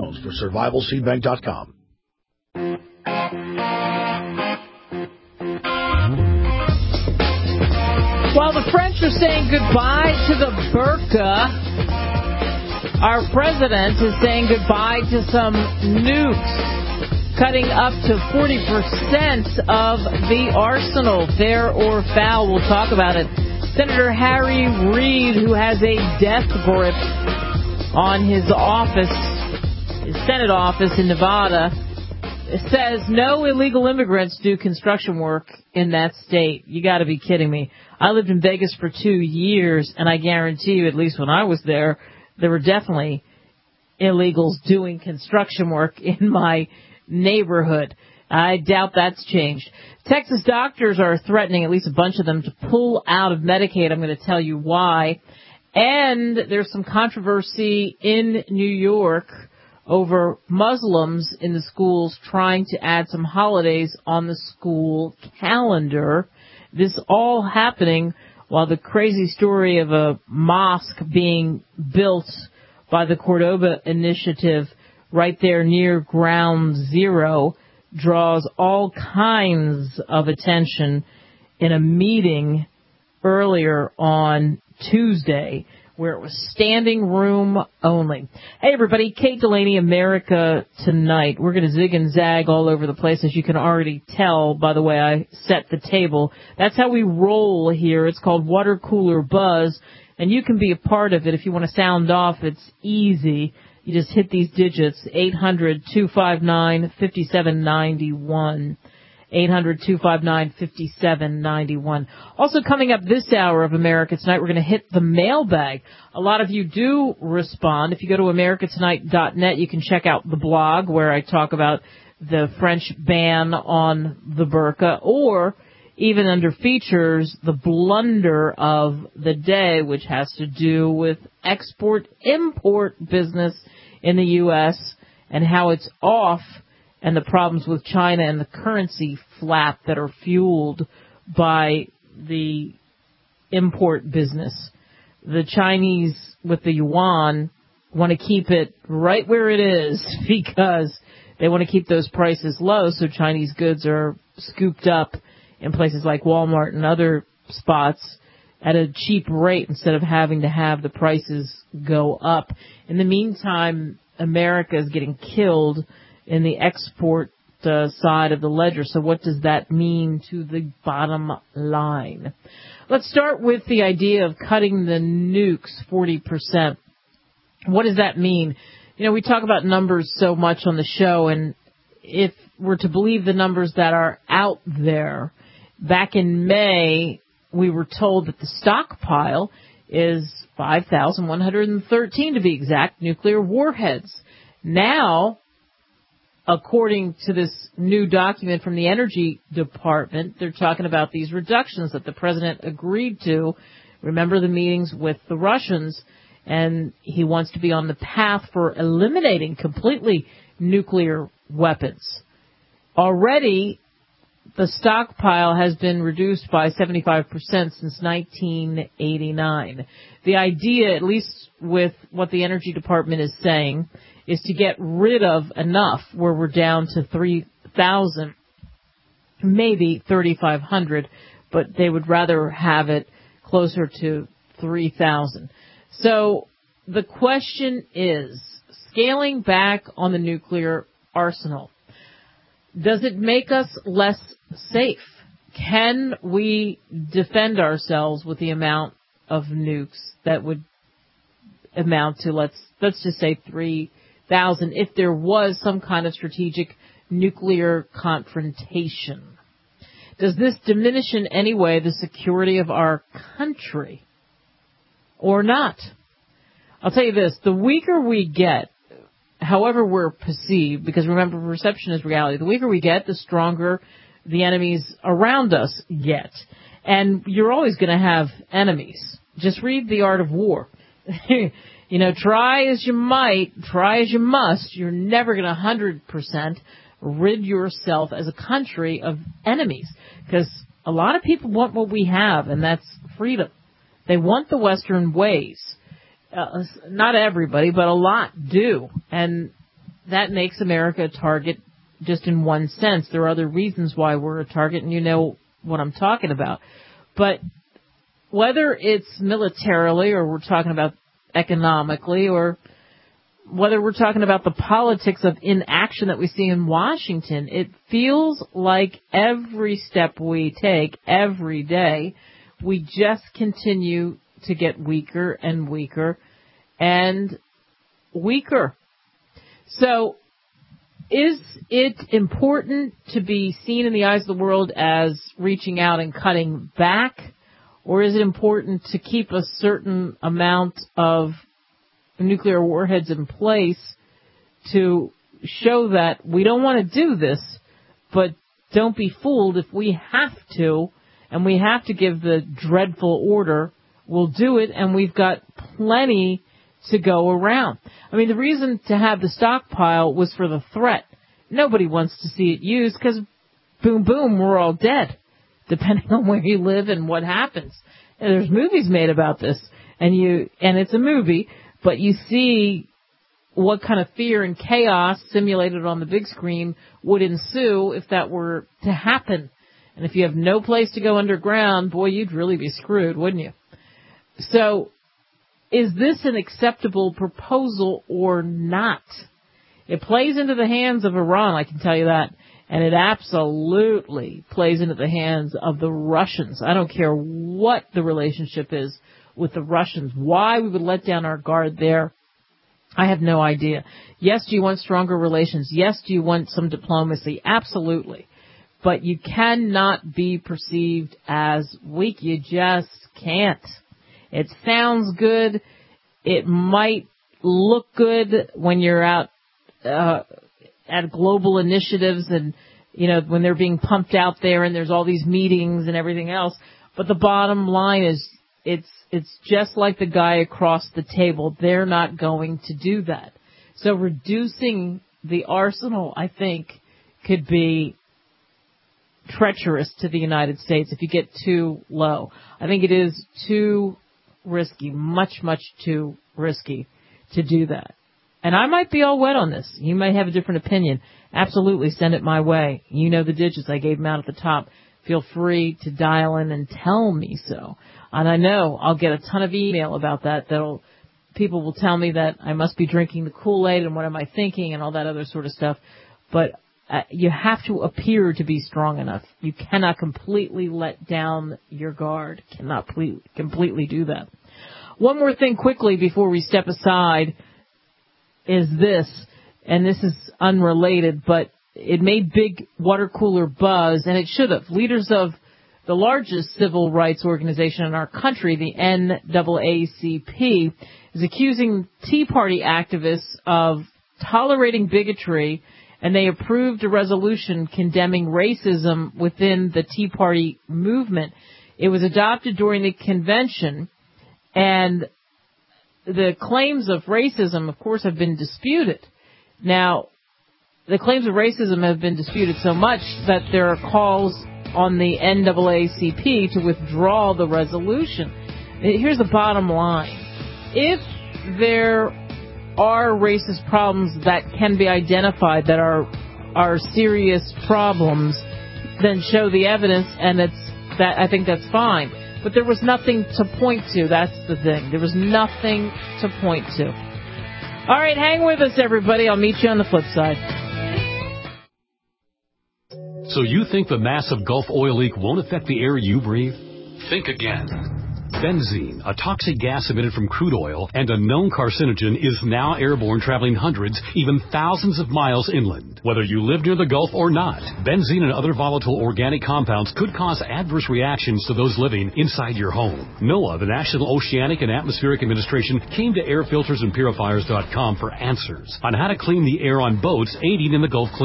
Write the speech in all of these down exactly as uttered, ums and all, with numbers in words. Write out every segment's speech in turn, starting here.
for survival seed bank dot com. While the French are saying goodbye to the burqa, our president is saying goodbye to some nukes, cutting up to forty percent of the arsenal, fair or foul. We'll talk about it. Senator Harry Reid, who has a death grip on his office, his Senate office in Nevada, says no illegal immigrants do construction work in that state. You got to be kidding me. I lived in Vegas for two years, and I guarantee you, at least when I was there, there were definitely illegals doing construction work in my neighborhood. I doubt that's changed. Texas doctors are threatening, at least a bunch of them, to pull out of Medicaid. I'm going to tell you why. And there's some controversy in New York over Muslims in the schools trying to add some holidays on the school calendar. This all happening while the crazy story of a mosque being built by the Cordoba Initiative right there near Ground Zero draws all kinds of attention in a meeting earlier on Tuesday where it was standing room only. Hey, everybody, Kate Delaney, America Tonight. We're going to zig and zag all over the place, as you can already tell by the way I set the table. That's how we roll here. It's called Water Cooler Buzz, and you can be a part of it. If you want to sound off, it's easy. You just hit these digits, eight hundred, two five nine, five seven nine one. eight hundred, two five nine, five seven nine one. Also coming up this hour of America Tonight, we're going to hit the mailbag. A lot of you do respond. If you go to america tonight dot net, you can check out the blog where I talk about the French ban on the burqa, or even under features, the blunder of the day, which has to do with export-import business in the U S and how it's off, and the problems with China and the currency flap that are fueled by the import business. The Chinese, with the yuan, want to keep it right where it is because they want to keep those prices low, so Chinese goods are scooped up in places like Walmart and other spots at a cheap rate instead of having to have the prices go up. In the meantime, America is getting killed in the export uh, side of the ledger. So what does that mean to the bottom line? Let's start with the idea of cutting the nukes forty percent. What does that mean? You know, we talk about numbers so much on the show, and if we're to believe the numbers that are out there, back in May, we were told that the stockpile is five thousand one hundred thirteen, to be exact, nuclear warheads. Now, according to this new document from the Energy Department, they're talking about these reductions that the president agreed to. Remember the meetings with the Russians, and he wants to be on the path for eliminating completely nuclear weapons. Already, the stockpile has been reduced by seventy-five percent since nineteen eighty-nine. The idea, at least with what the Energy Department is saying, is to get rid of enough where we're down to three thousand, maybe thirty-five hundred, but they would rather have it closer to three thousand. So the question is, scaling back on the nuclear arsenal, does it make us less safe? Can we defend ourselves with the amount of nukes that would amount to, let's let's just say three thousand, if there was some kind of strategic nuclear confrontation? Does this diminish in any way the security of our country or not? I'll tell you this, the weaker we get, however we're perceived, because remember, perception is reality, the weaker we get, the stronger the enemies around us get. And you're always going to have enemies. Just read The Art of War. You know, try as you might, try as you must, you're never going to one hundred percent rid yourself as a country of enemies. Because a lot of people want what we have, and that's freedom. They want the Western ways. Uh, not everybody, but a lot do. And that makes America a target just in one sense. There are other reasons why we're a target, and you know what I'm talking about. But whether it's militarily or we're talking about economically or whether we're talking about the politics of inaction that we see in Washington, it feels like every step we take every day, we just continue to get weaker and weaker and weaker. So is it important to be seen in the eyes of the world as reaching out and cutting back, or is it important to keep a certain amount of nuclear warheads in place to show that we don't want to do this, but don't be fooled. If we have to, and we have to give the dreadful order, we'll do it, and we've got plenty to go around. I mean, the reason to have the stockpile was for the threat. Nobody wants to see it used because, boom, boom, we're all dead, depending on where you live and what happens. And there's movies made about this, and you and it's a movie, but you see what kind of fear and chaos simulated on the big screen would ensue if that were to happen. And if you have no place to go underground, boy, you'd really be screwed, wouldn't you? So is this an acceptable proposal or not? It plays into the hands of Iran, I can tell you that. And it absolutely plays into the hands of the Russians. I don't care what the relationship is with the Russians. Why we would let down our guard there, I have no idea. Yes, do you want stronger relations? Yes, do you want some diplomacy? Absolutely. But you cannot be perceived as weak. You just can't. It sounds good. It might look good when you're out uh, at global initiatives and, you know, when they're being pumped out there and there's all these meetings and everything else. But the bottom line is it's it's just like the guy across the table. They're not going to do that. So reducing the arsenal, I think, could be treacherous to the United States if you get too low. I think it is too risky, much, much too risky to do that. And I might be all wet on this. You might have a different opinion. Absolutely, send it my way. You know the digits. I gave them out at the top. Feel free to dial in and tell me so. And I know I'll get a ton of email about that. That'll people will tell me that I must be drinking the Kool-Aid and what am I thinking and all that other sort of stuff. But uh, you have to appear to be strong enough. You cannot completely let down your guard. Cannot ple- completely do that. One more thing quickly before we step aside is this, and this is unrelated, but it made big water cooler buzz, and it should have. Leaders of the largest civil rights organization in our country, the N double A C P, is accusing Tea Party activists of tolerating bigotry, and they approved a resolution condemning racism within the Tea Party movement. It was adopted during the convention, and the claims of racism, of course, have been disputed. Now, the claims of racism have been disputed so much that there are calls on the N double A C P to withdraw the resolution. Here's the bottom line. If there are racist problems that can be identified that are are serious problems, then show the evidence, and it's that I think that's fine. But there was nothing to point to. That's the thing. There was nothing to point to. All right, hang with us, everybody. I'll meet you on the flip side. So you think the massive Gulf oil leak won't affect the air you breathe? Think again. Benzene, a toxic gas emitted from crude oil and a known carcinogen, is now airborne, traveling hundreds, even thousands of miles inland. Whether you live near the Gulf or not, benzene and other volatile organic compounds could cause adverse reactions to those living inside your home. NOAA, the National Oceanic and Atmospheric Administration, came to air filters and purifiers dot com for answers on how to clean the air on boats, aiding in the Gulf cleanup.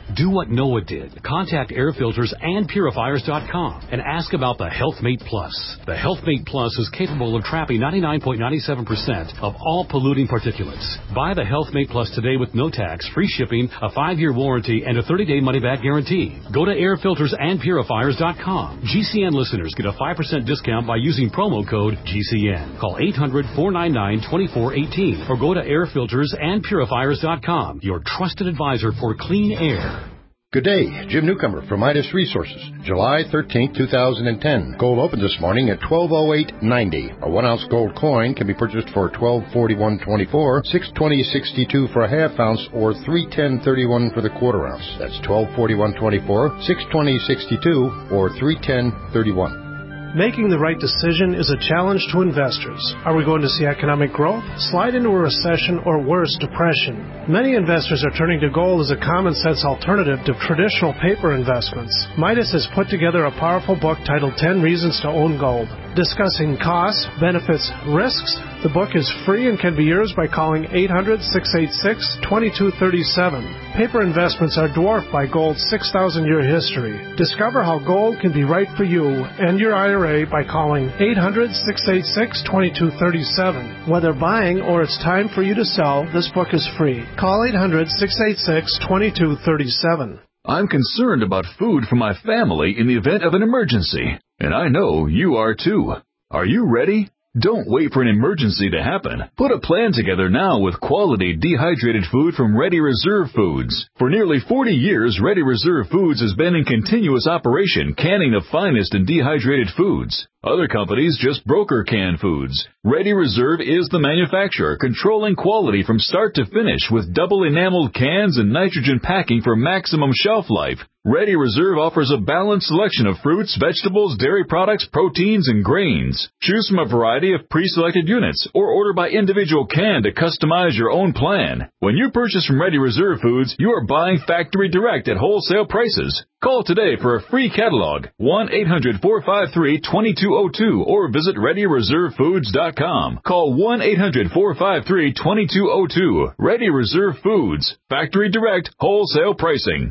Do what Noah did. Contact air filters and purifiers dot com and ask about the HealthMate Plus. The HealthMate Plus is capable of trapping ninety-nine point nine seven percent of all polluting particulates. Buy the HealthMate Plus today with no tax, free shipping, a five-year warranty, and a thirty-day money-back guarantee. Go to air filters and purifiers dot com. G C N listeners get a five percent discount by using promo code G C N. Call eight hundred, four nine nine, two four one eight or go to air filters and purifiers dot com, your trusted advisor for clean air. Good day, Jim Newcomer from Midas Resources. July thirteenth, two thousand ten. Gold opened this morning at twelve oh eight ninety. A one ounce gold coin can be purchased for twelve forty-one twenty-four, six twenty sixty-two for a half ounce, or three ten thirty-one for the quarter ounce. That's twelve forty-one twenty-four, six twenty sixty-two, or three ten thirty-one. Making the right decision is a challenge to investors. Are we going to see economic growth, slide into a recession, or worse, depression? Many investors are turning to gold as a common-sense alternative to traditional paper investments. Midas has put together a powerful book titled ten Reasons to Own Gold, discussing costs, benefits, risks. The book is free and can be yours by calling eight hundred, six eight six, two two three seven. Paper investments are dwarfed by gold's six thousand year history. Discover how gold can be right for you and your I R A by calling eight hundred, six eight six, two two three seven. Whether buying or it's time for you to sell, this book is free. Call eight hundred, six eight six, two two three seven. I'm concerned about food for my family in the event of an emergency, and I know you are too. Are you ready? Don't wait for an emergency to happen. Put a plan together now with quality dehydrated food from Ready Reserve Foods. For nearly forty years, Ready Reserve Foods has been in continuous operation, canning the finest in dehydrated foods. Other companies just broker canned foods. Ready Reserve is the manufacturer, controlling quality from start to finish with double enameled cans and nitrogen packing for maximum shelf life. Ready Reserve offers a balanced selection of fruits, vegetables, dairy products, proteins, and grains. Choose from a variety of pre-selected units or order by individual can to customize your own plan. When you purchase from Ready Reserve Foods, you are buying factory direct at wholesale prices. Call today for a free catalog, one eight hundred, four five three, two two zero two, or visit ready reserve foods dot com. Call one eight hundred, four five three, two two zero two. Ready Reserve Foods. Factory direct, wholesale pricing.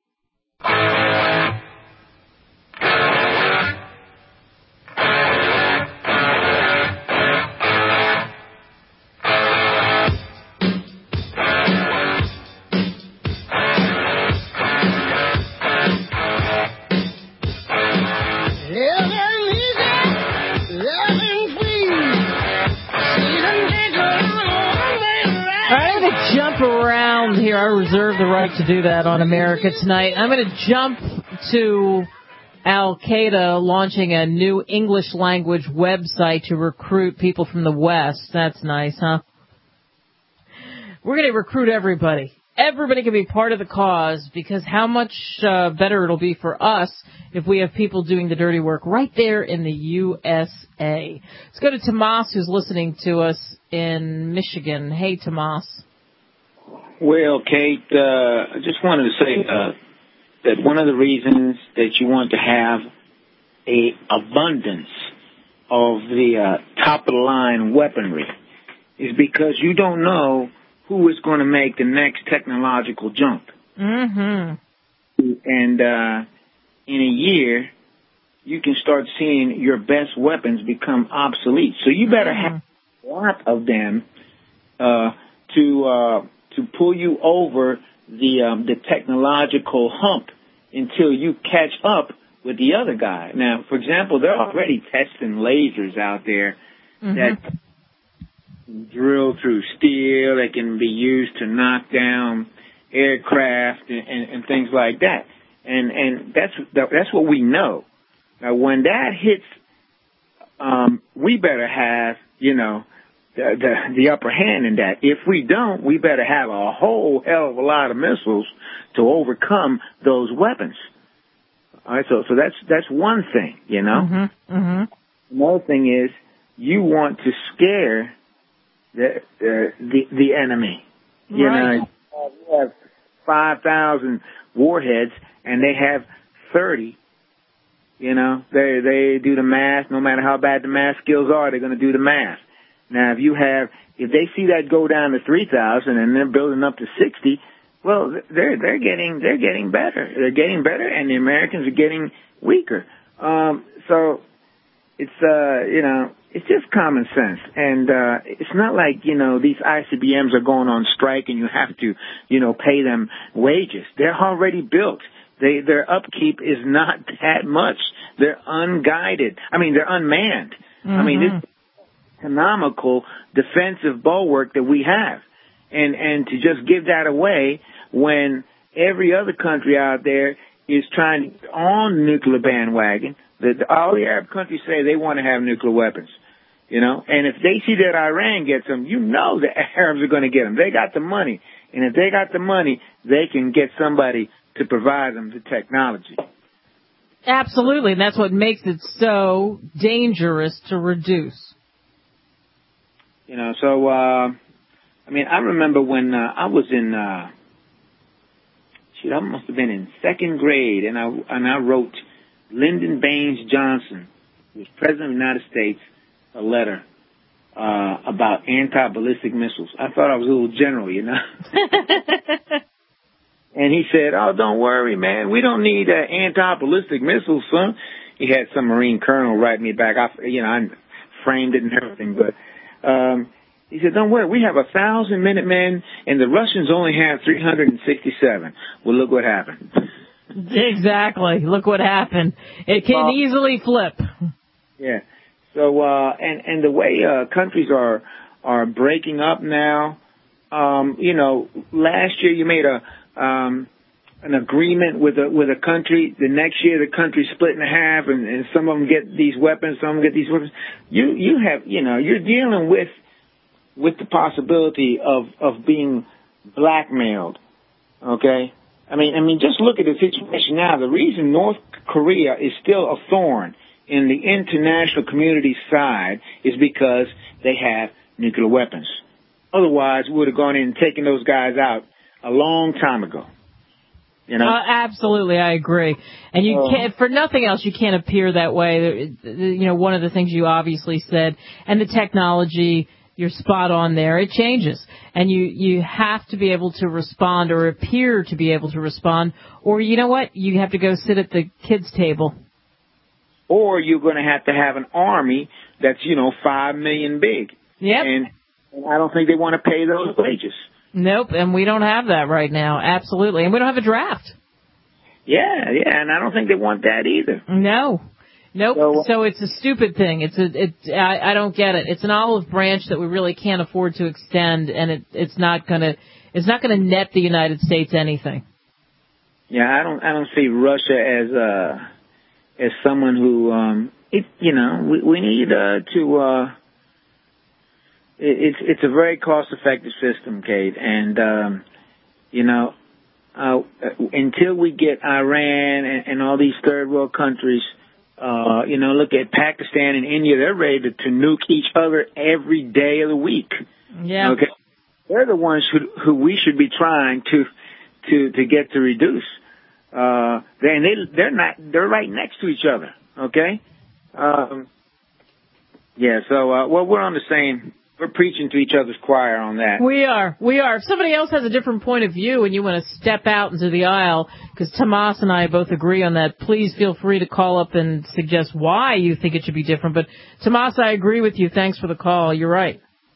Around here, I reserve the right to do that on America Tonight. I'm going to jump to Al-Qaeda launching a new English language website to recruit people from the West. That's nice, huh? We're going to recruit everybody. Everybody can be part of the cause, because how much uh, better it'll be for us if we have people doing the dirty work right there in the U S A. Let's go to Tomas, who's listening to us in Michigan. Hey, Tomas. Well, Kate, uh, I just wanted to say uh, that one of the reasons that you want to have a abundance of the uh, top-of-the-line weaponry is because you don't know who is going to make the next technological jump. Mm-hmm. And uh, in a year, you can start seeing your best weapons become obsolete. So you better mm-hmm. have a lot of them uh, to... Uh, to pull you over the um, the technological hump until you catch up with the other guy. Now, for example, they're already testing lasers out there mm-hmm. that drill through steel, that can be used to knock down aircraft and, and, and things like that. And and that's that's what we know. Now, when that hits, um, we better have, you know, The, the, the upper hand in that. If we don't, we better have a whole hell of a lot of missiles to overcome those weapons. All right, so so that's that's one thing, you know. Mm-hmm. Mm-hmm. Another thing is you want to scare the uh, the the enemy. You right. know, you have five thousand warheads and they have thirty. You know, they they do the math. No matter how bad the math skills are, they're going to do the math. Now, if you have, if they see that go down to three thousand and they're building up to sixty, Well, they're they're getting they're getting better. They're getting better, and the Americans are getting weaker. Um, so it's uh, you know it's just common sense, and uh, it's not like you know these I C B Ms are going on strike and you have to you know pay them wages. They're already built. They their upkeep is not that much. They're unguided. I mean, they're unmanned. Mm-hmm. I mean, it's economical defensive bulwark that we have, and and to just give that away when every other country out there is trying to get on the nuclear bandwagon. The, the, all the Arab countries say they want to have nuclear weapons, you know. And if they see that Iran gets them, you know the Arabs are going to get them. They got the money. And if they got the money, they can get somebody to provide them the technology. Absolutely. And that's what makes it so dangerous to reduce. You know, so, uh, I mean, I remember when uh, I was in... Uh, I must have been in second grade, and I and I wrote Lyndon Baines Johnson, who was President of the United States, a letter uh, about anti-ballistic missiles. I thought I was a little general, you know. And he said, "Oh, don't worry, man. We don't need uh, anti-ballistic missiles, son." He had some Marine colonel write me back. I, you know, I framed it and everything, but. Um, He said, don't worry, we have a thousand Minutemen, and the Russians only have three hundred sixty-seven. Well, look what happened. Exactly. Look what happened. It can well, easily flip. Yeah. So, uh, and, and the way, uh, countries are, are breaking up now, um, you know, last year you made a, um, an agreement with a, with a country. The next year the country split in half, and, and some of them get these weapons, some of them get these weapons. You, you have, you know, you're dealing with, with the possibility of, of being blackmailed, okay? I mean, I mean, just look at the situation now. The reason North Korea is still a thorn in the international community's side is because they have nuclear weapons. Otherwise, we would have gone in and taken those guys out a long time ago. You know? Uh, absolutely, I agree. And you uh, can't, for nothing else, you can't appear that way. You know, one of the things you obviously said, and the technology. You're spot on there. It changes. And you, you have to be able to respond or appear to be able to respond. Or you know what? You have to go sit at the kids' table. Or you're going to have to have an army that's, you know, five million big. Yep. And, and I don't think they want to pay those wages. Nope. And we don't have that right now. Absolutely. And we don't have a draft. Yeah, yeah. And I don't think they want that either. No. Nope. So, so it's a stupid thing. It's a. It. I, I don't get it. It's an olive branch that we really can't afford to extend, and it, it's not gonna. It's not gonna net the United States anything. Yeah, I don't. I don't see Russia as uh as someone who. Um, it. You know, we we need uh, to. Uh, it, it's it's a very cost effective system, Kate, and um, you know, uh, until we get Iran and, and all these third world countries. Uh, you know, look at Pakistan and India. They're ready to, to nuke each other every day of the week. Yeah. Okay. They're the ones who, who we should be trying to, to, to get to reduce. Uh, they, and they, they're not, they're right next to each other. Okay. Um, yeah. So, uh, well, we're on the same, we're preaching to each other's choir on that. We are. We are. If somebody else has a different point of view and you want to step out into the aisle, because Tomas and I both agree on that, please feel free to call up and suggest why you think it should be different. But, Tomas, I agree with you. Thanks for the call. You're right.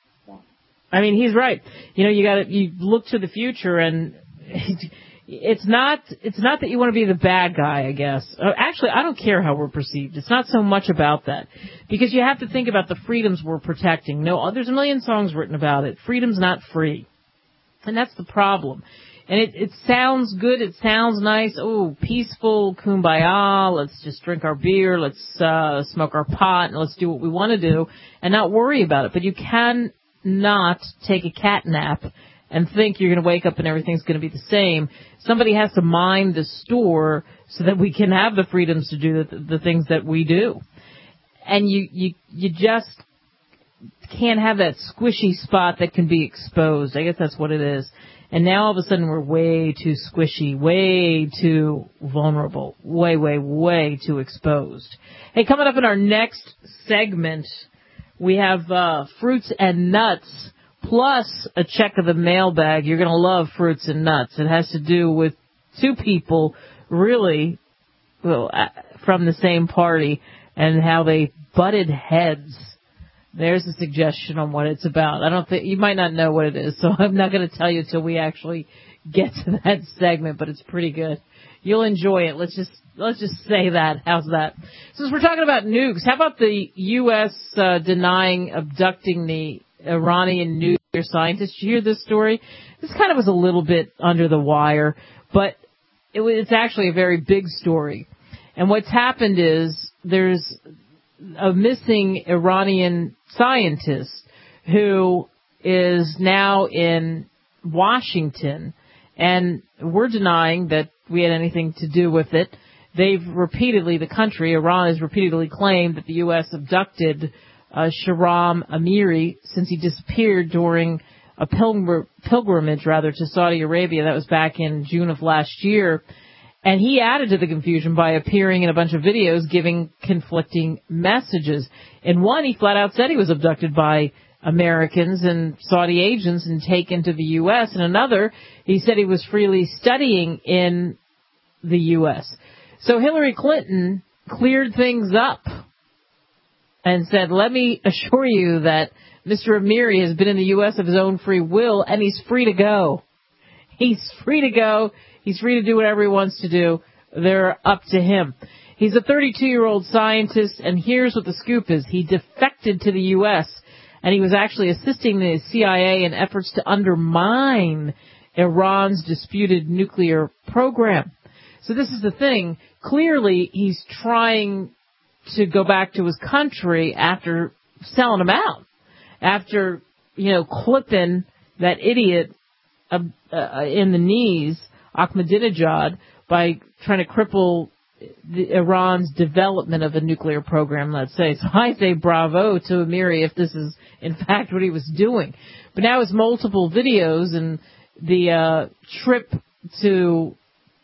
I mean, he's right. You know, you got to you look to the future, and it's not it's not that you want to be the bad guy, I guess. Actually, I don't care how we're perceived. It's not so much about that. Because you have to think about the freedoms we're protecting. No, there's a million songs written about it. Freedom's not free. And that's the problem. And it, it sounds good. It sounds nice. Oh, peaceful, kumbaya. Let's just drink our beer. Let's uh, smoke our pot. And let's do what we want to do and not worry about it. But you cannot take a cat nap and think you're going to wake up and everything's going to be the same. Somebody has to mind the store so that we can have the freedoms to do the, the things that we do. And you, you, you just can't have that squishy spot that can be exposed. I guess that's what it is. And now all of a sudden we're way too squishy, way too vulnerable, way, way, way too exposed. Hey, coming up in our next segment, we have uh, fruits and nuts plus a check of the mailbag. You're going to love Fruits and Nuts. It has to do with two people really well, from the same party and how they butted heads. There's a suggestion on what it's about. I don't think you might not know what it is, so I'm not going to tell you until we actually get to that segment, but it's pretty good. You'll enjoy it. Let's just let's just say that. How's that? Since we're talking about nukes, how about the U S uh, denying abducting the Iranian nuclear scientist? Did you hear this story? This kind of was a little bit under the wire, but it was, it's actually a very big story. And what's happened is there's a missing Iranian scientist who is now in Washington, and we're denying that we had anything to do with it. They've repeatedly, the country, Iran, has repeatedly claimed that the U S abducted uh, Shahram Amiri since he disappeared during a pilgr- pilgrimage, rather, to Saudi Arabia. That was back in June of last year. And he added to the confusion by appearing in a bunch of videos giving conflicting messages. In one, he flat out said he was abducted by Americans and Saudi agents and taken to the U S. In another, he said he was freely studying in the U S. So Hillary Clinton cleared things up and said, let me assure you that Mister Amiri has been in the U S of his own free will, and he's free to go. He's free to go. He's free to do whatever he wants to do. They're up to him. He's a thirty-two-year-old scientist, and here's what the scoop is. He defected to the U S, and he was actually assisting the C I A in efforts to undermine Iran's disputed nuclear program. So this is the thing. Clearly, he's trying to go back to his country after selling him out, after, you know, clipping that idiot uh, uh, in the knees, Ahmadinejad, by trying to cripple the, Iran's development of a nuclear program, let's say. So I say bravo to Amiri if this is, in fact, what he was doing. But now his multiple videos and the uh, trip to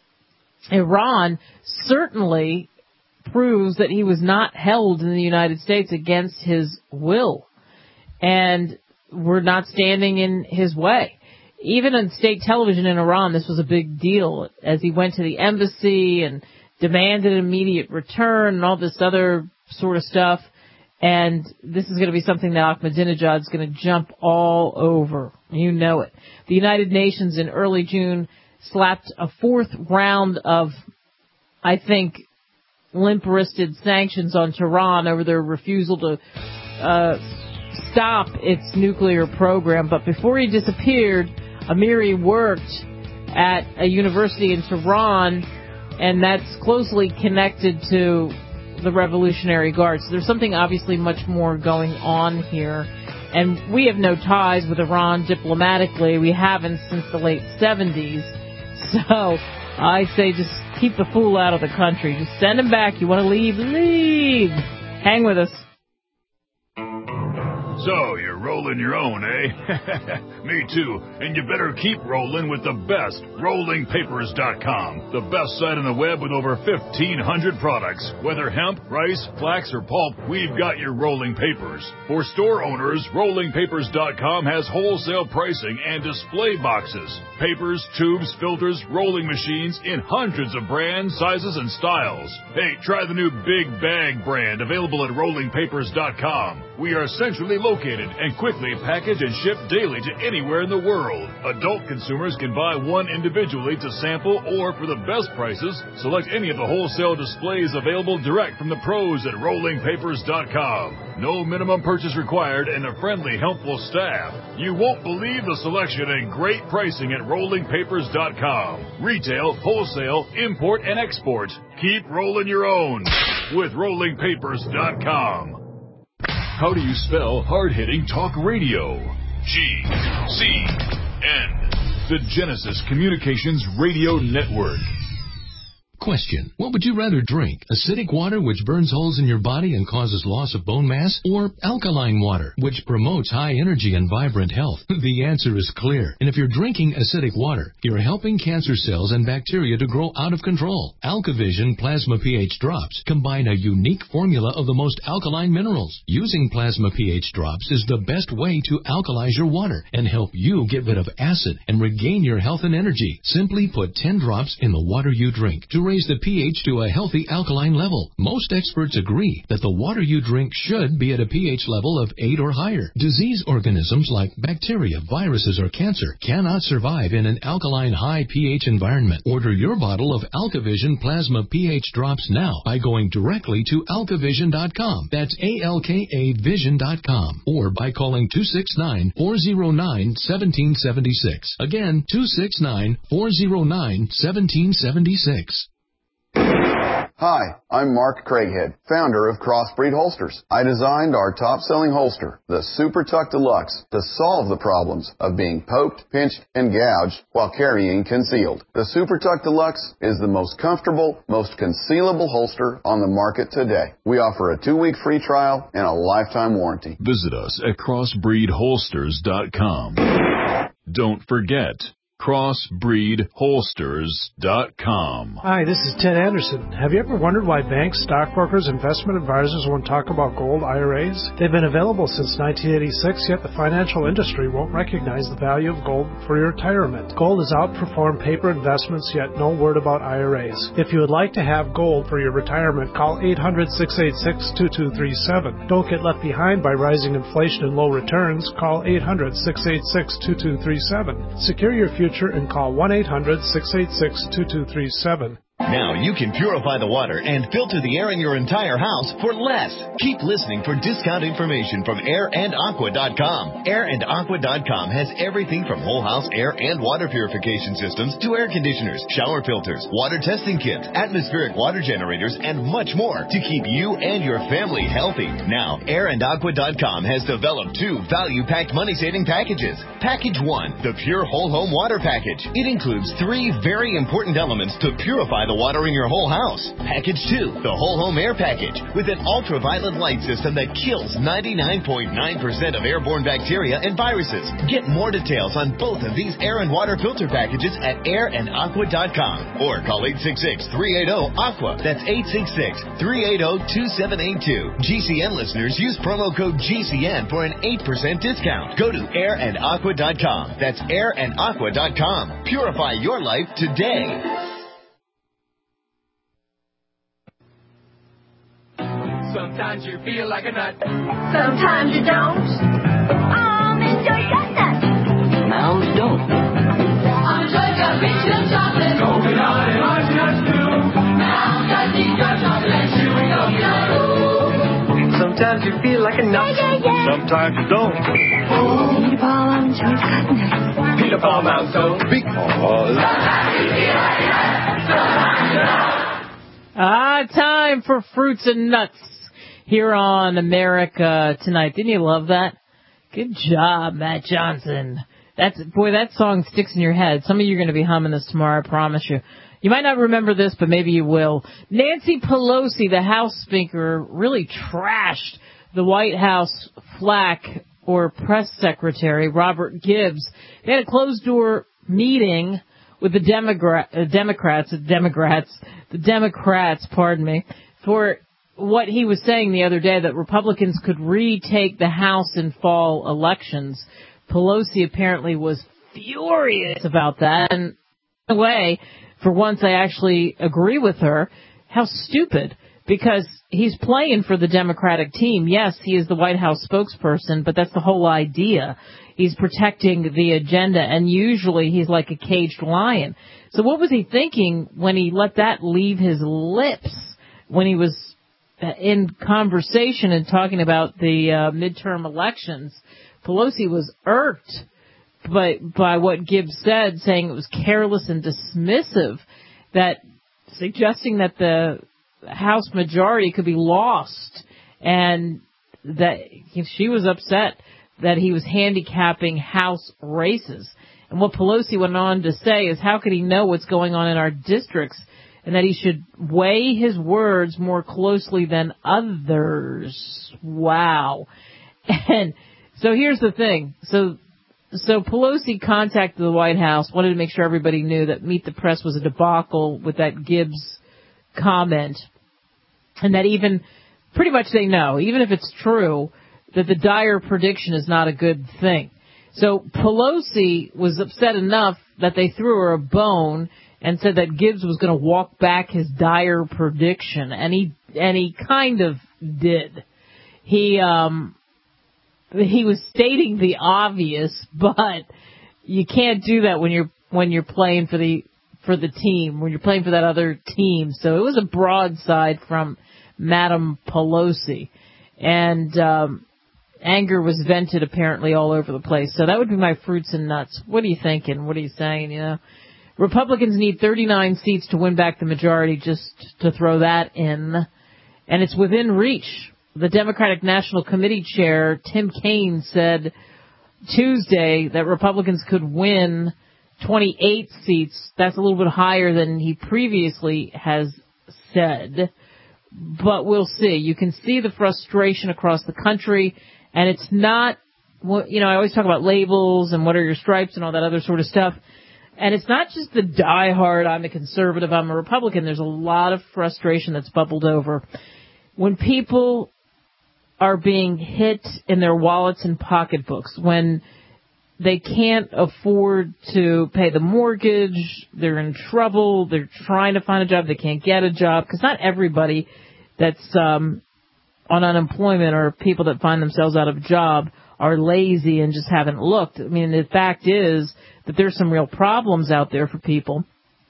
Iran certainly proves that he was not held in the United States against his will. And we're not standing in his way. Even on state television in Iran, this was a big deal, as he went to the embassy and demanded an immediate return and all this other sort of stuff. And this is going to be something that Ahmadinejad is going to jump all over. You know it. The United Nations in early June slapped a fourth round of, I think, limp-wristed sanctions on Tehran over their refusal to uh, stop its nuclear program. But before he disappeared, Amiri worked at a university in Tehran, and that's closely connected to the Revolutionary Guard. So there's something obviously much more going on here. And we have no ties with Iran diplomatically. We haven't since the late seventies. So I say just keep the fool out of the country. Just send him back. You want to leave? Leave. Hang with us. So, you're rolling your own, eh? Me too. And you better keep rolling with the best, rolling papers dot com. The best site on the web with over fifteen hundred products. Whether hemp, rice, flax, or pulp, we've got your rolling papers. For store owners, rolling papers dot com has wholesale pricing and display boxes. Papers, tubes, filters, rolling machines in hundreds of brands, sizes, and styles. Hey, try the new Big Bag brand available at rolling papers dot com. We are centrally located and quickly package and ship daily to anywhere in the world. Adult consumers can buy one individually to sample, or for the best prices, select any of the wholesale displays available direct from the pros at rolling papers dot com. No minimum purchase required and a friendly, helpful staff. You won't believe the selection and great pricing at rolling papers dot com. Retail, wholesale, import, and export. Keep rolling your own with rolling papers dot com. How do you spell hard-hitting talk radio? G C N. The Genesis Communications Radio Network. Question: what would you rather drink? Acidic water, which burns holes in your body and causes loss of bone mass? Or alkaline water, which promotes high energy and vibrant health? The answer is clear. And if you're drinking acidic water, you're helping cancer cells and bacteria to grow out of control. AlkaVision Plasma pH Drops combine a unique formula of the most alkaline minerals. Using Plasma pH Drops is the best way to alkalize your water and help you get rid of acid and regain your health and energy. Simply put ten drops in the water you drink to raise the pH to a healthy alkaline level. Most experts agree that the water you drink should be at a pH level of eight or higher. Disease organisms like bacteria, viruses, or cancer cannot survive in an alkaline high pH environment. Order your bottle of AlkaVision Plasma pH Drops now by going directly to alka vision dot com. That's A L K A vision dot com. Or by calling two six nine, four zero nine, one seven seven six. Again, two six nine, four zero nine, one seven seven six. Hi, I'm Mark Craighead, founder of Crossbreed Holsters. I designed our top-selling holster, the Super Tuck Deluxe, to solve the problems of being poked, pinched, and gouged while carrying concealed. The Super Tuck Deluxe is the most comfortable, most concealable holster on the market today. We offer a two-week free trial and a lifetime warranty. Visit us at crossbreed holsters dot com. Don't forget, crossbreed holsters dot com. Hi, this is Ted Anderson. Have you ever wondered why banks, stockbrokers, investment advisors won't talk about gold I R As? They've been available since nineteen eighty-six, yet the financial industry won't recognize the value of gold for your retirement. Gold has outperformed paper investments, yet no word about I R As. If you would like to have gold for your retirement, call eight hundred, six eight six, two two three seven. Don't get left behind by rising inflation and low returns. Call eight hundred, six eight six, two two three seven. Secure your future and call one eight hundred, six eight six, two two three seven. Now you can purify the water and filter the air in your entire house for less. Keep listening for discount information from air and aqua dot com. air and aqua dot com has everything from whole house air and water purification systems to air conditioners, shower filters, water testing kits, atmospheric water generators, and much more to keep you and your family healthy. Now, air and aqua dot com has developed two value-packed money-saving packages. Package one, the Pure Whole Home Water Package. It includes three very important elements to purify the water in your whole house. Package two, the Whole Home Air Package, with an ultraviolet light system that kills ninety-nine point nine percent of airborne bacteria and viruses. Get more details on both of these air and water filter packages at air and aqua dot com or call eight six six, three eight zero, aqua. That's eight six six, three eight zero, two seven eight two. G C N listeners use promo code G C N for an eight percent discount. Go to air and aqua dot com. That's air and aqua dot com. Purify your life today. Sometimes you feel like a nut. Sometimes you don't. Almonds or chestnuts. Mounds don't. I'm enjoying a rich milk chocolate. Coconut and marshmallows too. Mounds got deep dark chocolate. Chewing coconut. Sometimes you feel like a nut. Yeah, yeah, yeah. Sometimes you don't. Peter Paul, I'm enjoying cotton. Peter Paul, Mounds don't. Because sometimes you feel like a nut. Sometimes you don't. Ah, time for Fruits and Nuts here on America Tonight. Didn't you love that? Good job, Matt Johnson. That's boy, that song sticks in your head. Some of you are going to be humming this tomorrow, I promise you. You might not remember this, but maybe you will. Nancy Pelosi, the House Speaker, really trashed the White House flack or press secretary, Robert Gibbs. They had a closed-door meeting with the Demogra- uh, Democrats, the Democrats, the Democrats, pardon me, for what he was saying the other day, that Republicans could retake the House in fall elections. Pelosi apparently was furious about that. And in a way, for once, I actually agree with her. How stupid. Because he's playing for the Democratic team. Yes, he is the White House spokesperson, but that's the whole idea. He's protecting the agenda, and usually he's like a caged lion. So what was he thinking when he let that leave his lips when he was in conversation and talking about the uh, midterm elections? Pelosi was irked by, by what Gibbs said, saying it was careless and dismissive, that suggesting that the House majority could be lost, and that she was upset that he was handicapping House races. And what Pelosi went on to say is, how could he know what's going on in our districts and that he should weigh his words more closely than others. Wow. And so here's the thing. So so Pelosi contacted the White House, wanted to make sure everybody knew that Meet the Press was a debacle with that Gibbs comment, and that even pretty much they know, even if it's true, that the Dyer prediction is not a good thing. So Pelosi was upset enough that they threw her a bone and said that Gibbs was going to walk back his Dyer prediction, and he and he kind of did. He um he was stating the obvious, but you can't do that when you're when you're playing for the for the team, when you're playing for that other team. So it was a broadside from Madam Pelosi, and um anger was vented apparently all over the place. So that would be my fruits and nuts. What are you thinking? What are you saying? You know, Republicans need thirty-nine seats to win back the majority, just to throw that in. And it's within reach. The Democratic National Committee chair, Tim Kaine, said Tuesday that Republicans could win twenty-eight seats. That's a little bit higher than he previously has said. But we'll see. You can see the frustration across the country. And it's not, you know, I always talk about labels and what are your stripes and all that other sort of stuff. And it's not just the diehard, I'm a conservative, I'm a Republican. There's a lot of frustration that's bubbled over. When people are being hit in their wallets and pocketbooks, when they can't afford to pay the mortgage, they're in trouble, they're trying to find a job, they can't get a job, because not everybody that's um on unemployment or people that find themselves out of a job are lazy and just haven't looked. I mean, the fact is that there's some real problems out there for people.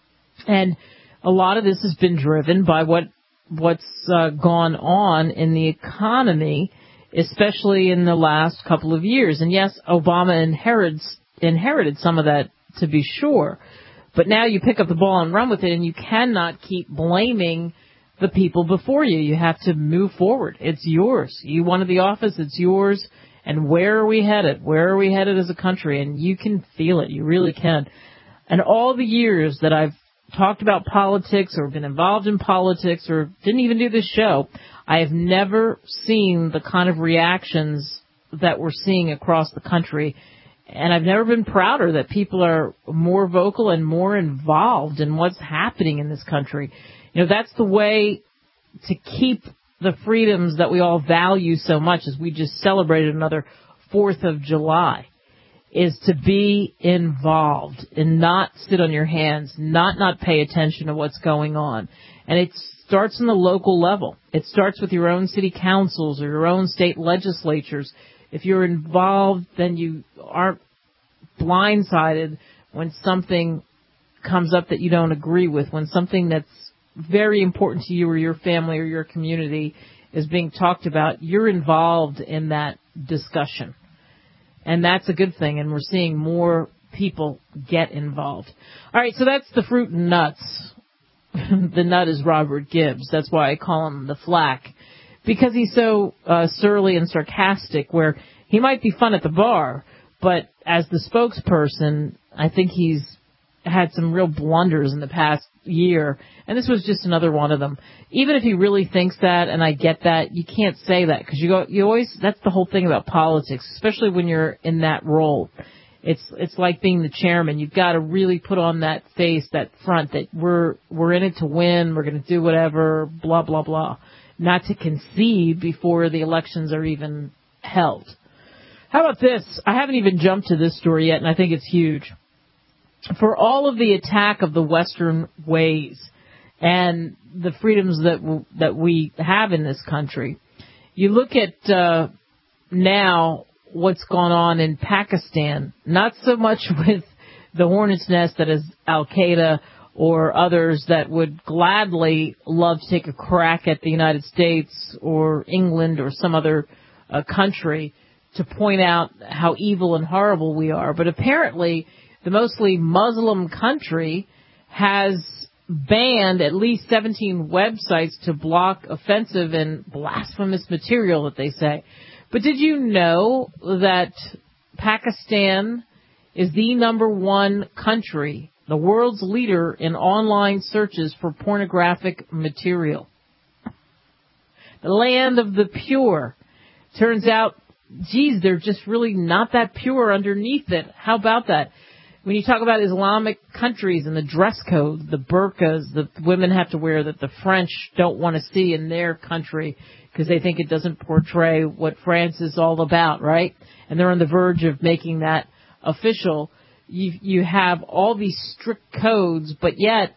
And a lot of this has been driven by what what's uh, gone on in the economy, especially in the last couple of years. And yes, Obama inherits, inherited some of that, to be sure. But now you pick up the ball and run with it, and you cannot keep blaming the people before you. You have to move forward. It's yours. You wanted the office, it's yours. And where are we headed? Where are we headed as a country? And you can feel it. You really can. And all the years that I've talked about politics or been involved in politics or didn't even do this show, I have never seen the kind of reactions that we're seeing across the country. And I've never been prouder that people are more vocal and more involved in what's happening in this country. You know, that's the way to keep the freedoms that we all value so much, as we just celebrated another fourth of July, is to be involved and not sit on your hands, not not pay attention to what's going on. And it starts on the local level. It starts with your own city councils or your own state legislatures. If you're involved, then you aren't blindsided when something comes up that you don't agree with, when something that's very important to you or your family or your community is being talked about. You're involved in that discussion. And that's a good thing, and we're seeing more people get involved. All right, so that's the fruit and nuts. The nut is Robert Gibbs. That's why I call him the Flack, because he's so uh, surly and sarcastic, where he might be fun at the bar, but as the spokesperson, I think he's had some real blunders in the past year, and this was just another one of them. Even if he really thinks that, and I get that, you can't say that, because you go, you always, that's the whole thing about politics, especially when you're in that role. It's it's like being the chairman. You've got to really put on that face, that front, that we're we're in it to win, we're going to do whatever, blah, blah, blah. Not to concede before the elections are even held. How about this? I haven't even jumped to this story yet, and I think it's huge. For all of the attack of the Western ways and the freedoms that w- that we have in this country, you look at uh, now what's gone on in Pakistan, not so much with the hornet's nest that is Al-Qaeda or others that would gladly love to take a crack at the United States or England or some other uh, country to point out how evil and horrible we are. But apparently the mostly Muslim country has banned at least seventeen websites to block offensive and blasphemous material that they say. But did you know that Pakistan is the number one country the world's leader in online searches for pornographic material. The land of the pure. Turns out, geez, they're just really not that pure underneath it. How about that? When you talk about Islamic countries and the dress code, the burqas that women have to wear that the French don't want to see in their country because they think it doesn't portray what France is all about, right? And they're on the verge of making that official. You, you have all these strict codes, but yet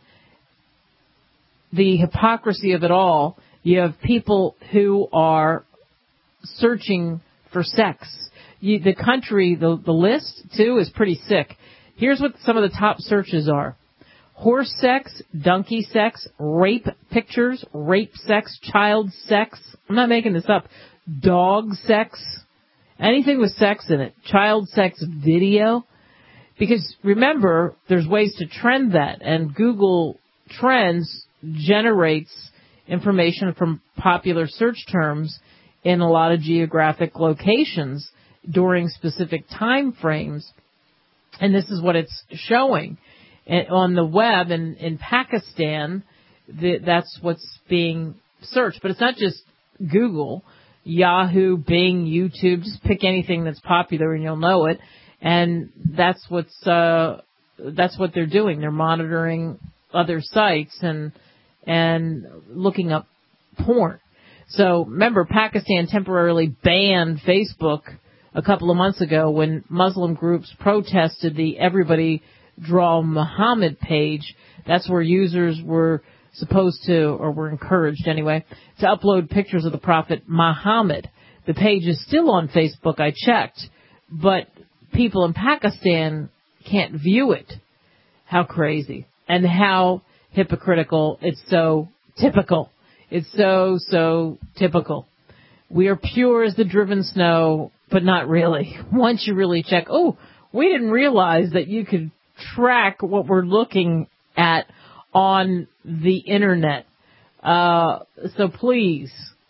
the hypocrisy of it all, you have people who are searching for sex. You, the country, the, the list, too, is pretty sick. Here's what some of the top searches are. Horse sex, donkey sex, rape pictures, rape sex, child sex. I'm not making this up. Dog sex. Anything with sex in it. Child sex video. Because remember, there's ways to trend that. And Google Trends generates information from popular search terms in a lot of geographic locations during specific time frames. And this is what it's showing. And on the web in, in Pakistan, the, that's what's being searched. But it's not just Google, Yahoo, Bing, YouTube. Just pick anything that's popular and you'll know it. And that's what's uh, that's what they're doing. They're monitoring other sites and and looking up porn. So remember, Pakistan temporarily banned Facebook a couple of months ago when Muslim groups protested the Everybody Draw Muhammad page. That's where users were supposed to, or were encouraged anyway, to upload pictures of the Prophet Muhammad. The page is still on Facebook, I checked, but people in Pakistan can't view it. How crazy. And how hypocritical. It's so typical. It's so, so typical. We are pure as the driven snow, but not really. Once you really check, oh, we didn't realize that you could track what we're looking at on the internet. Uh, so please,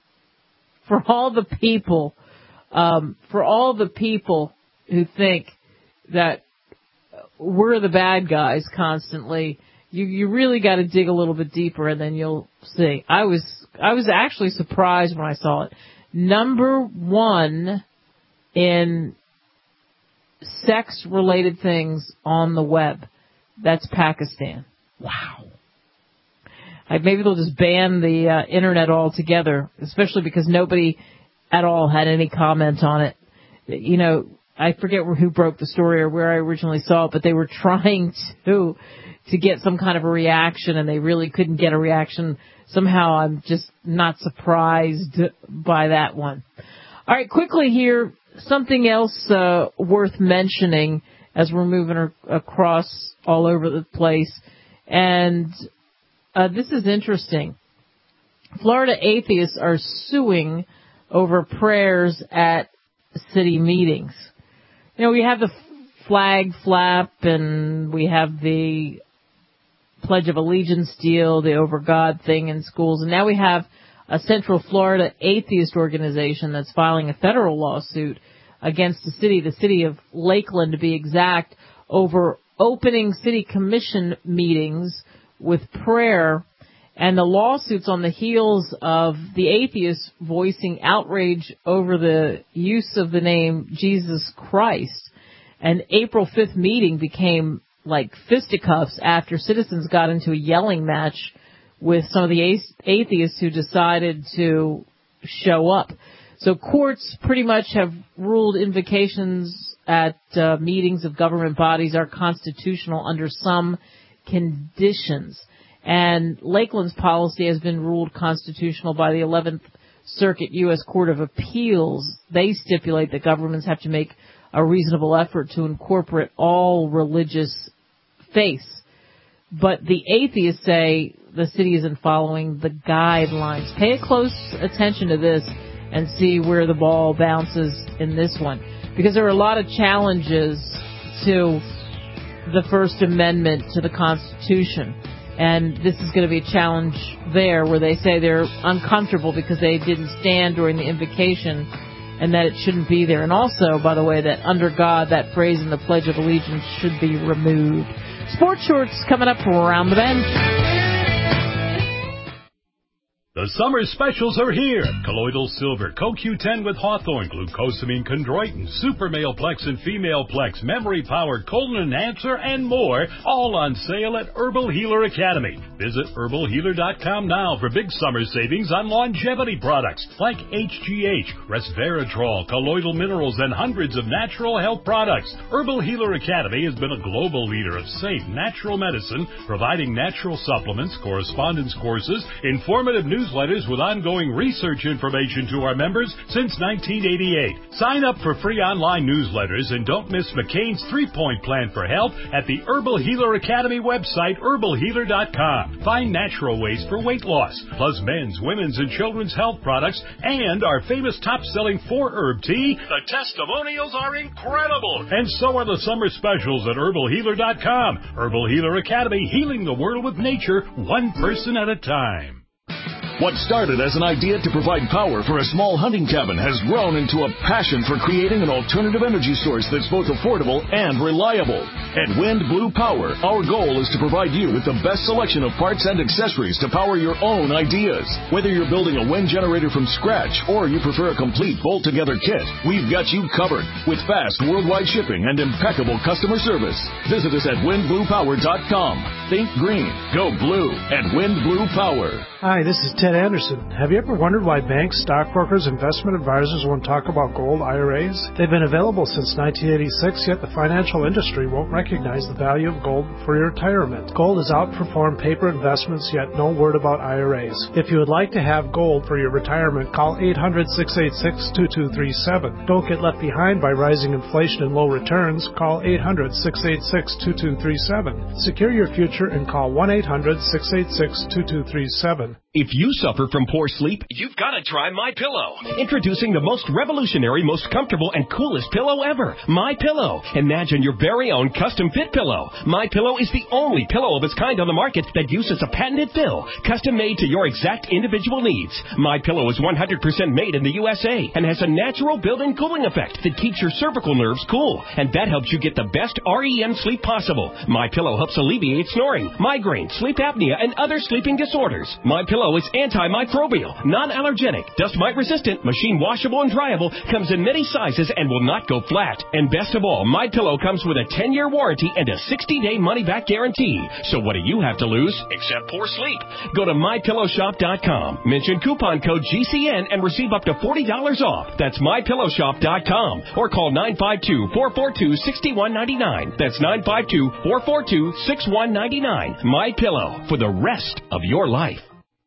for all the people, um, for all the people who think that we're the bad guys constantly, you, you really got to dig a little bit deeper and then you'll see. I was, I was actually surprised when I saw it. Number one in sex-related things on the web. That's Pakistan. Wow. Like maybe they'll just ban the uh, internet altogether, especially because nobody at all had any comment on it. You know, I forget who broke the story or where I originally saw it, but they were trying to to get some kind of a reaction, and they really couldn't get a reaction. Somehow I'm just not surprised by that one. All right, quickly here, something else uh, worth mentioning as we're moving ar- across all over the place. And uh, this is interesting. Florida atheists are suing over prayers at city meetings. You know, we have the flag flap and we have the Pledge of Allegiance deal, the Over God thing in schools. And now we have a Central Florida atheist organization that's filing a federal lawsuit against the city, the city of Lakeland to be exact, over opening city commission meetings with prayer. And the lawsuit's on the heels of the atheists voicing outrage over the use of the name Jesus Christ. An April fifth meeting became like fisticuffs after citizens got into a yelling match with some of the atheists who decided to show up. So courts pretty much have ruled invocations at uh, meetings of government bodies are constitutional under some conditions. And Lakeland's policy has been ruled constitutional by the eleventh Circuit U S Court of Appeals. They stipulate that governments have to make a reasonable effort to incorporate all religious faiths. But the atheists say the city isn't following the guidelines. Pay close attention to this and see where the ball bounces in this one. Because there are a lot of challenges to the First Amendment to the Constitution. And this is going to be a challenge there where they say they're uncomfortable because they didn't stand during the invocation and that it shouldn't be there. And also, by the way, that under God, that phrase in the Pledge of Allegiance should be removed. Sports Shorts coming up around the bend. The summer specials are here. Colloidal Silver, Co Q ten with Hawthorne, Glucosamine Chondroitin, Super Male Plex and Female Plex, Memory Power, Colon Enhancer, and more, all on sale at Herbal Healer Academy. Visit herbal healer dot com now for big summer savings on longevity products like H G H, Resveratrol, colloidal minerals, and hundreds of natural health products. Herbal Healer Academy has been a global leader of safe, natural medicine, providing natural supplements, correspondence courses, informative newsletters with ongoing research information to our members since nineteen eighty-eight. Sign up for free online newsletters and don't miss McCain's three-point plan for health at the Herbal Healer Academy website, herbal healer dot com. Find natural ways for weight loss, plus men's, women's, and children's health products, and our famous top-selling four-herb tea. The testimonials are incredible, and so are the summer specials at herbal healer dot com. Herbal Healer Academy, healing the world with nature, one person at a time. What started as an idea to provide power for a small hunting cabin has grown into a passion for creating an alternative energy source that's both affordable and reliable. At Wind Blue Power, our goal is to provide you with the best selection of parts and accessories to power your own ideas. Whether you're building a wind generator from scratch or you prefer a complete bolt-together kit, we've got you covered with fast worldwide shipping and impeccable customer service. Visit us at wind blue power dot com. Think green. Go blue at Wind Blue Power. Hi, this is Ted Anderson. Have you ever wondered why banks, stockbrokers, investment advisors won't talk about gold I R As? They've been available since nineteen eighty-six, yet the financial industry won't recognize the value of gold for your retirement. Gold has outperformed paper investments, yet no word about I R As. If you would like to have gold for your retirement, call eight hundred, six eight six, two two three seven. Don't get left behind by rising inflation and low returns. Call eight hundred, six eight six, two two three seven. Secure your future and call one eight hundred, six eight six, two two three seven. If you suffer from poor sleep, you've got to try MyPillow. Introducing the most revolutionary, most comfortable, and coolest pillow ever, MyPillow. Imagine your very own custom-fit pillow. MyPillow is the only pillow of its kind on the market that uses a patented fill, custom-made to your exact individual needs. MyPillow is one hundred percent made in the U S A and has a natural built-in cooling effect that keeps your cervical nerves cool, and that helps you get the best R E M sleep possible. MyPillow helps alleviate snoring, migraine, sleep apnea, and other sleeping disorders. MyPillow is antimicrobial, non-allergenic, dust mite resistant, machine washable and dryable, comes in many sizes and will not go flat. And best of all, MyPillow comes with a ten-year warranty and a sixty-day money-back guarantee. So what do you have to lose except poor sleep? Go to my pillow shop dot com, mention coupon code G C N and receive up to forty dollars off. That's my pillow shop dot com or call nine five two, four four two, six one nine nine. That's nine five two, four four two, six one nine nine. MyPillow, for the rest of your life.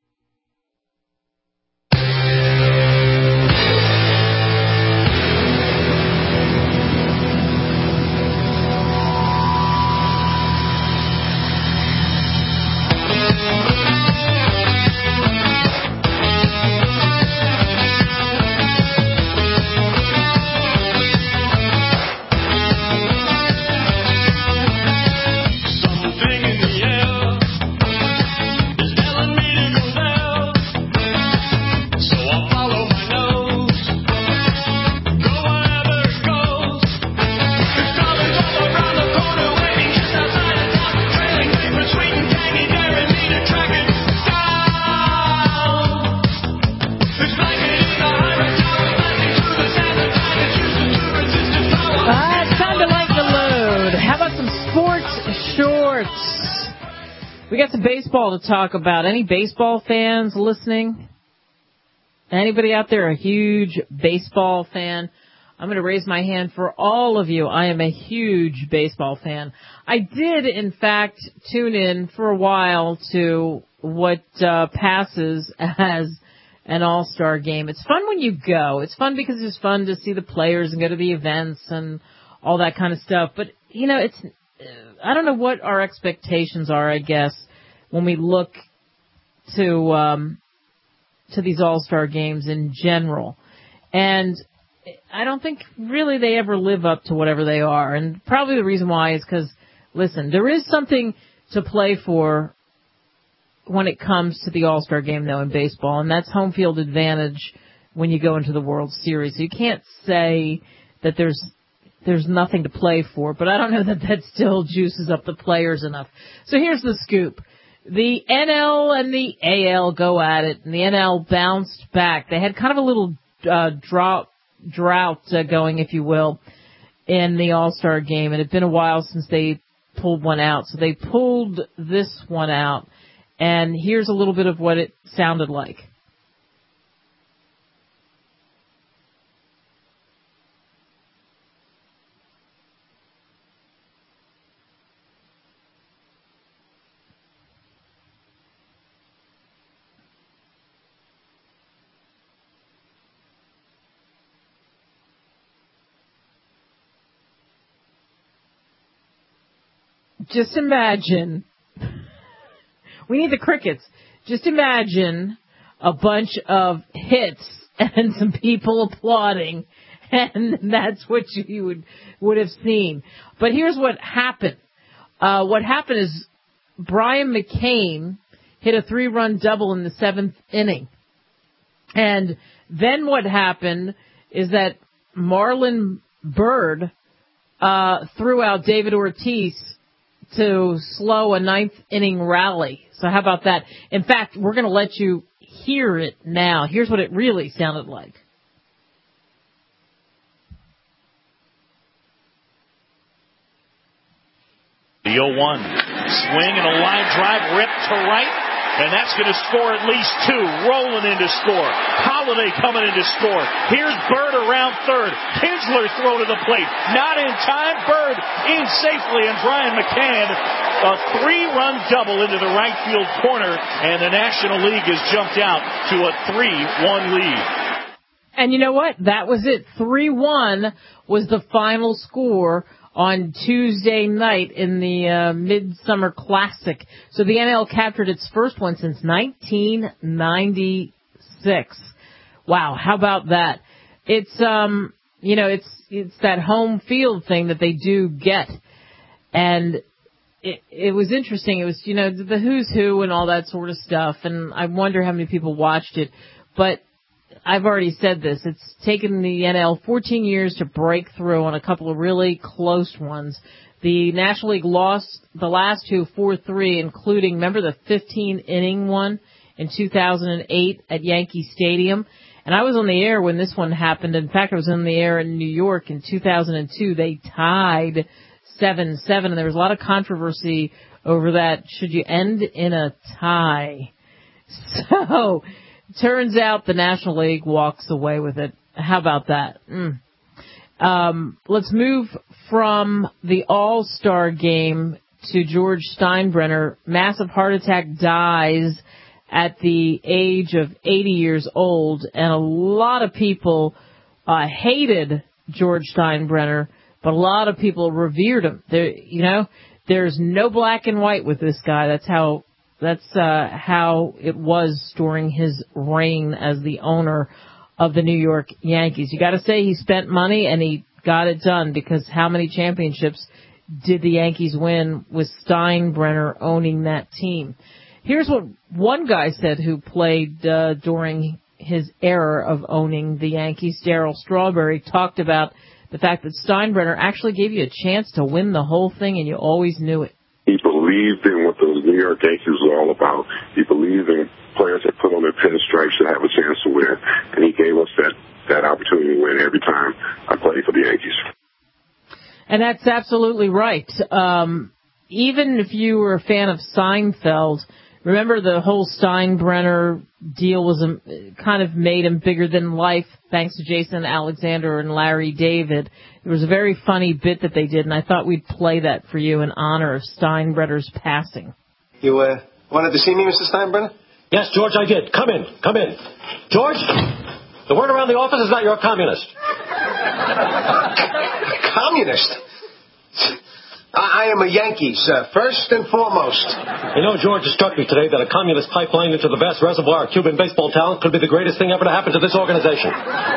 We got some baseball to talk about. Any baseball fans listening? Anybody out there a huge baseball fan? I'm going to raise my hand for all of you. I am a huge baseball fan. I did, in fact, tune in for a while to what uh, passes as an all-star game. It's fun when you go. It's fun because it's fun to see the players and go to the events and all that kind of stuff. But, you know, it's I don't know what our expectations are, I guess, when we look to um, to these all-star games in general. And I don't think really they ever live up to whatever they are. And probably the reason why is because, listen, there is something to play for when it comes to the all-star game, though, in baseball, and that's home field advantage when you go into the World Series. So you can't say that there's there's nothing to play for. But I don't know that that still juices up the players enough. So here's the scoop. The N L and the A L go at it, and the N L bounced back. They had kind of a little uh, drought, drought uh, going, if you will, in the All-Star game. It had been a while since they pulled one out. So they pulled this one out, and here's a little bit of what it sounded like. Just imagine, we need the crickets. Just imagine a bunch of hits and some people applauding, and that's what you would, would have seen. But here's what happened. Uh, what happened is Brian McCain hit a three-run double in the seventh inning. And then what happened is that Marlon Byrd uh, threw out David Ortiz to slow a ninth inning rally. So how about that? In fact, we're going to let you hear it now. Here's what it really sounded like. The oh one. Swing and a line drive ripped to right. And that's going to score at least two. Rolling in to score. Holiday coming in to score. Here's Bird around third. Kinsler throw to the plate. Not in time. Bird in safely. And Brian McCann, a three-run double into the right field corner. And the National League has jumped out to a three one lead. And you know what? That was it. three one was the final score on Tuesday night in the uh, Midsummer Classic. So the N L captured its first one since nineteen ninety-six. Wow, how about that? It's um, you know, it's it's that home field thing that they do get, and it it was interesting. It was, you know, the who's who and all that sort of stuff, and I wonder how many people watched it, but I've already said this. It's taken the N L fourteen years to break through on a couple of really close ones. The National League lost the last two four three, including, remember the fifteen-inning one in two thousand eight at Yankee Stadium? And I was on the air when this one happened. In fact, I was on the air in New York in two thousand two. They tied seven seven, and there was a lot of controversy over that. Should you end in a tie? So turns out the National League walks away with it. How about that? Mm. Um, let's move from the All-Star game to George Steinbrenner. Massive heart attack, dies at the age of eighty years old, and a lot of people uh, hated George Steinbrenner, but a lot of people revered him. There, you know, there's no black and white with this guy. That's how That's uh, how it was during his reign as the owner of the New York Yankees. You got to say he spent money and he got it done, because how many championships did the Yankees win with Steinbrenner owning that team? Here's what one guy said who played uh, during his era of owning the Yankees. Darryl Strawberry talked about the fact that Steinbrenner actually gave you a chance to win the whole thing, and you always knew it. He believed in what the New York Yankees were all about. He believed in players that put on their pinstripes to have a chance to win, and he gave us that, that opportunity to win every time I played for the Yankees. And that's absolutely right. Um, even if you were a fan of Seinfeld, remember the whole Steinbrenner deal was a, kind of made him bigger than life, thanks to Jason Alexander and Larry David. It was a very funny bit that they did, and I thought we'd play that for you in honor of Steinbrenner's passing. You uh, wanted to see me, Mister Steinbrenner? Yes, George, I did. Come in. Come in. George, the word around the office is that you're a communist. Communist? I am a Yankee, sir, first and foremost. You know, George, it struck me today that a communist pipeline into the vast reservoir of Cuban baseball talent could be the greatest thing ever to happen to this organization.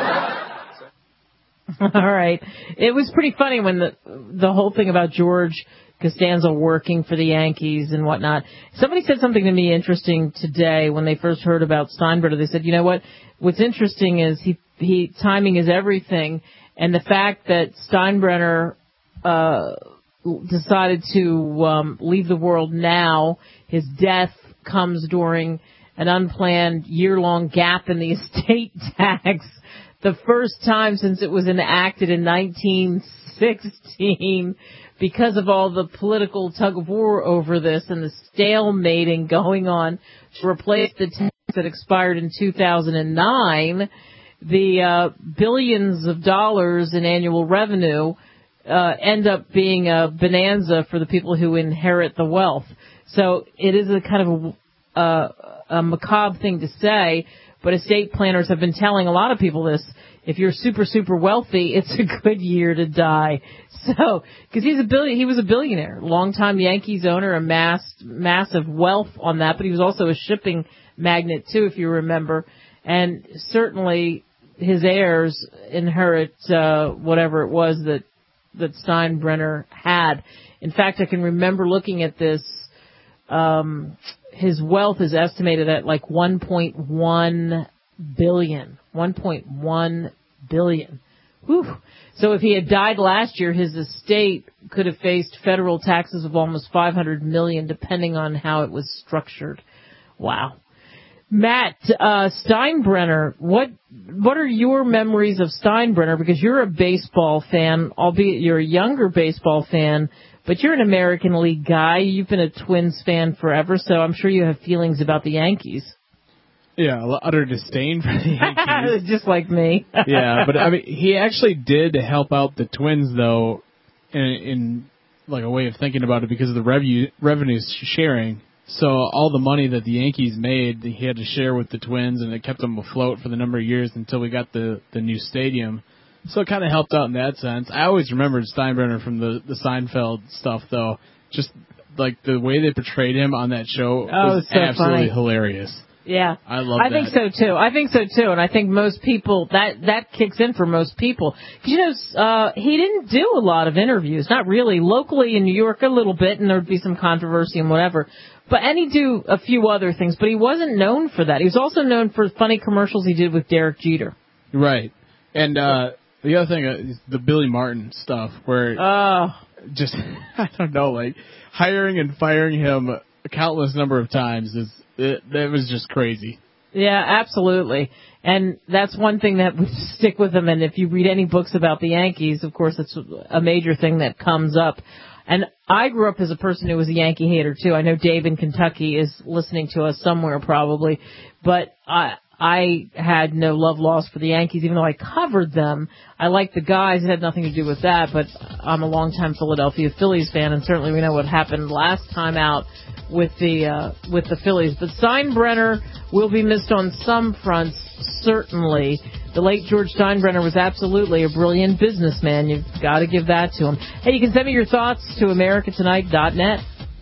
All right. It was pretty funny when the the whole thing about George Costanza working for the Yankees and whatnot. Somebody said something to me interesting today when they first heard about Steinbrenner. They said, you know what? What's interesting is he he timing is everything. And the fact that Steinbrenner uh, decided to um, leave the world now, his death comes during an unplanned year-long gap in the estate tax, the first time since it was enacted in nineteen sixteen, because of all the political tug-of-war over this and the stalemating going on to replace the tax that expired in two thousand nine, the uh, billions of dollars in annual revenue uh, end up being a bonanza for the people who inherit the wealth. So it is a kind of a, uh, a macabre thing to say, but estate planners have been telling a lot of people this. If you're super, super wealthy, it's a good year to die. So, because he's a billion, he was a billionaire, longtime Yankees owner, amassed massive wealth on that, but he was also a shipping magnate too, if you remember. And certainly his heirs inherit uh, whatever it was that that Steinbrenner had. In fact, I can remember looking at this. Um, his wealth is estimated at like one point one billion. one point one billion. Whew. So if he had died last year, his estate could have faced federal taxes of almost five hundred million dollars, depending on how it was structured. Wow. Matt, uh, Steinbrenner, what what are your memories of Steinbrenner? Because you're a baseball fan, albeit you're a younger baseball fan, but you're an American League guy. You've been a Twins fan forever, so I'm sure you have feelings about the Yankees. Yeah, utter disdain for the Yankees. Just like me. Yeah, but I mean, he actually did help out the Twins, though, in, in like a way of thinking about it, because of the revenue revenue sharing. So all the money that the Yankees made, he had to share with the Twins, and it kept them afloat for the number of years until we got the, the new stadium. So it kind of helped out in that sense. I always remembered Steinbrenner from the, the Seinfeld stuff, though. Just like the way they portrayed him on that show oh, was so absolutely funny. hilarious. Yeah, I love I that. think so too. I think so too, and I think most people that that kicks in for most people. 'Cause, you know, uh, he didn't do a lot of interviews, not really. Locally in New York, a little bit, and there would be some controversy and whatever. But and he'd do a few other things, but he wasn't known for that. He was also known for funny commercials he did with Derek Jeter. Right, and uh, the other thing is the Billy Martin stuff, where uh, just I don't know, like hiring and firing him a countless number of times is. It, that was just crazy. Yeah, absolutely. And that's one thing that would stick with him. And if you read any books about the Yankees, of course, it's a major thing that comes up. And I grew up as a person who was a Yankee hater, too. I know Dave in Kentucky is listening to us somewhere probably. But I I had no love lost for the Yankees, even though I covered them. I liked the guys. It had nothing to do with that. But I'm a longtime Philadelphia Phillies fan, and certainly we know what happened last time out with the uh, with the Phillies. But Steinbrenner will be missed on some fronts, certainly. The late George Steinbrenner was absolutely a brilliant businessman. You've got to give that to him. Hey, you can send me your thoughts to america tonight dot net.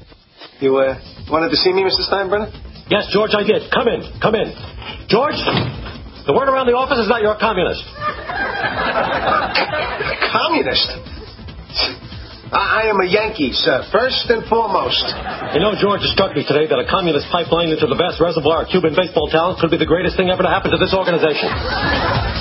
You uh, wanted to see me, Mister Steinbrenner? Yes, George, I did. Come in. Come in. George, the word around the office is that you're a communist. Communist? I, I am a Yankee, sir, first and foremost. You know, George, it struck me today that a communist pipeline into the vast reservoir of Cuban baseball talent could be the greatest thing ever to happen to this organization.